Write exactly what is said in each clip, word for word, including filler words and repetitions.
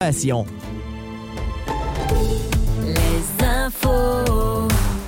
Passion. Les infos.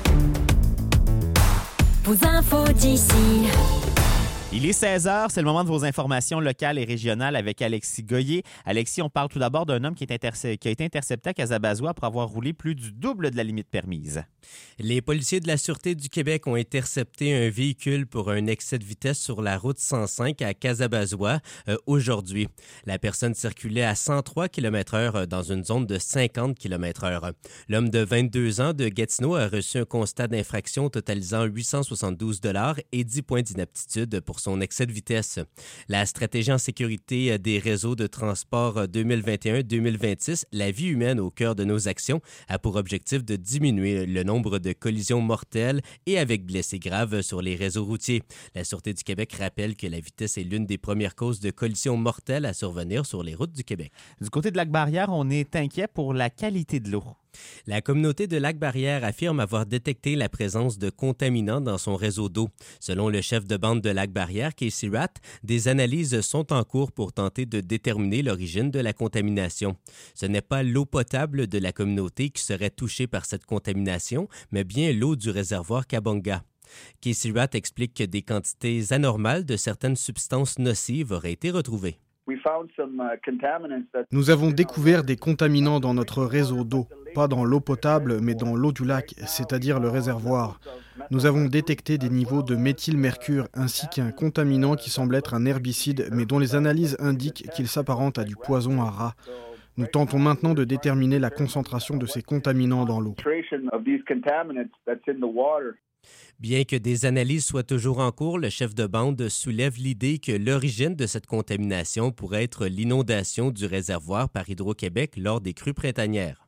Vos infos d'ici. Il est seize heures, c'est le moment de vos informations locales et régionales avec Alexis Goyer. Alexis, on parle tout d'abord d'un homme qui, est interce- qui a été intercepté à Casabazois pour avoir roulé plus du double de la limite permise. Les policiers de la Sûreté du Québec ont intercepté un véhicule pour un excès de vitesse sur la route cent cinq à Casabazois euh, aujourd'hui. La personne circulait à cent trois kilomètres heure dans une zone de cinquante kilomètres heure. L'homme de vingt-deux ans de Gatineau a reçu un constat d'infraction totalisant huit cent soixante-douze dollars et dix points d'inaptitude pour son excès de vitesse. La stratégie en sécurité des réseaux de transport deux mille vingt et un deux mille vingt-six, la vie humaine au cœur de nos actions, a pour objectif de diminuer le nombre de collisions mortelles et avec blessés graves sur les réseaux routiers. La Sûreté du Québec rappelle que la vitesse est l'une des premières causes de collisions mortelles à survenir sur les routes du Québec. Du côté de Lac-Barrière, on est inquiet pour la qualité de l'eau. La communauté de Lac-Barrière affirme avoir détecté la présence de contaminants dans son réseau d'eau. Selon le chef de bande de Lac-Barrière, Casey Ratt, des analyses sont en cours pour tenter de déterminer l'origine de la contamination. Ce n'est pas l'eau potable de la communauté qui serait touchée par cette contamination, mais bien l'eau du réservoir Kabonga. Casey Ratt explique que des quantités anormales de certaines substances nocives auraient été retrouvées. Nous avons découvert des contaminants dans notre réseau d'eau, pas dans l'eau potable, mais dans l'eau du lac, c'est-à-dire le réservoir. Nous avons détecté des niveaux de méthylmercure ainsi qu'un contaminant qui semble être un herbicide, mais dont les analyses indiquent qu'il s'apparente à du poison à rats. Nous tentons maintenant de déterminer la concentration de ces contaminants dans l'eau. Bien que des analyses soient toujours en cours, le chef de bande soulève l'idée que l'origine de cette contamination pourrait être l'inondation du réservoir par Hydro-Québec lors des crues printanières.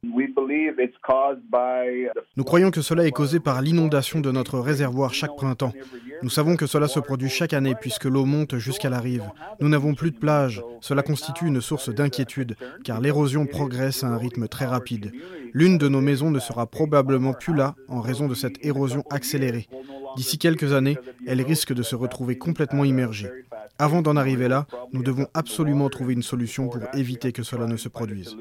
Nous croyons que cela est causé par l'inondation de notre réservoir chaque printemps. Nous savons que cela se produit chaque année puisque l'eau monte jusqu'à la rive. Nous n'avons plus de plage. Cela constitue une source d'inquiétude car l'érosion progresse à un rythme très rapide. L'une de nos maisons ne sera probablement plus là en raison de cette érosion accélérée. D'ici quelques années, elle risque de se retrouver complètement immergée. Avant d'en arriver là, nous devons absolument trouver une solution pour éviter que cela ne se produise.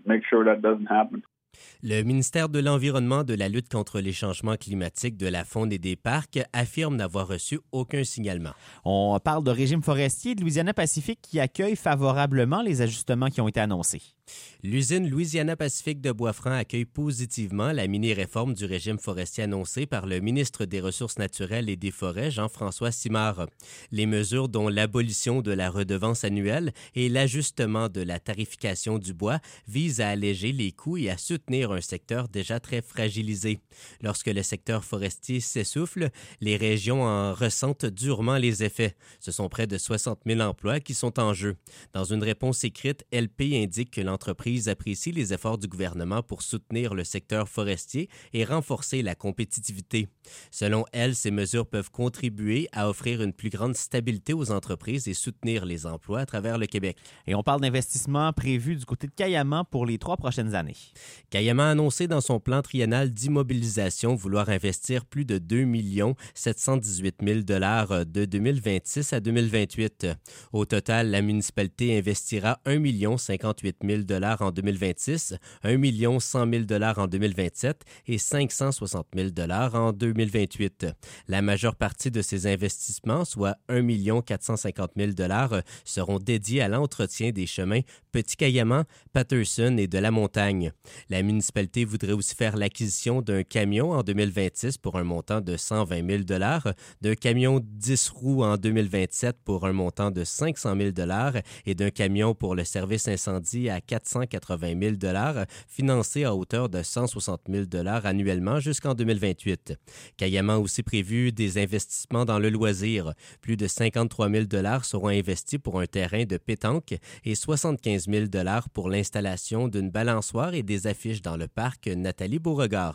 Le ministère de l'Environnement, de la lutte contre les changements climatiques, de la faune et des parcs affirme n'avoir reçu aucun signalement. On parle de régime forestier de Louisiana-Pacifique qui accueille favorablement les ajustements qui ont été annoncés. L'usine Louisiana-Pacifique de Boisfranc accueille positivement la mini-réforme du régime forestier annoncée par le ministre des Ressources naturelles et des Forêts, Jean-François Simard. Les mesures dont l'abolition de la redevance annuelle et l'ajustement de la tarification du bois visent à alléger les coûts et à soutenir un secteur déjà très fragilisé. Lorsque le secteur forestier s'essouffle, les régions en ressentent durement les effets. Ce sont près de soixante mille emplois qui sont en jeu. Dans une réponse écrite, L P indique que l'entreprise apprécie les efforts du gouvernement pour soutenir le secteur forestier et renforcer la compétitivité. Selon elle, ces mesures peuvent contribuer à offrir une plus grande stabilité aux entreprises et soutenir les emplois à travers le Québec. Et on parle d'investissements prévus du côté de Cayamant pour les trois prochaines années. Cayamant a annoncé dans son plan triennal d'immobilisation vouloir investir plus de deux millions sept cent dix-huit mille dollars de deux mille vingt-six à deux mille vingt-huit. Au total, la municipalité investira un million cinquante-huit mille dollars en deux mille vingt-six, un million cent mille dollars en deux mille vingt-sept et cinq cent soixante mille dollars en deux mille vingt-huit. La majeure partie de ces investissements, soit un million quatre cent cinquante mille dollars, seront dédiés à l'entretien des chemins Petit-Cayamant, Patterson et de la Montagne. La municipalité voudrait aussi faire l'acquisition d'un camion en deux mille vingt-six pour un montant de cent vingt mille dollars, d'un camion dix roues en deux mille vingt-sept pour un montant de cinq cent mille dollars et d'un camion pour le service incendie à quatre cent quatre-vingt mille dollars, financé à hauteur de cent soixante mille dollars annuellement jusqu'en deux mille vingt-huit. Cayamant a aussi prévu des investissements dans le loisir. Plus de cinquante-trois mille dollars seront investis pour un terrain de pétanque et soixante-quinze mille dollars pour l'installation d'une balançoire et des affiches dans le parc Nathalie Beauregard.